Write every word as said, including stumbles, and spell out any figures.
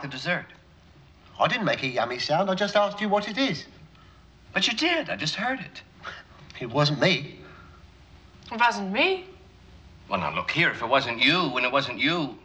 the dessert? I didn't make a yummy sound. I just asked you what it is. But you did. I just heard it. It wasn't me. It wasn't me. Well, now, look here. If it wasn't you, when it wasn't you,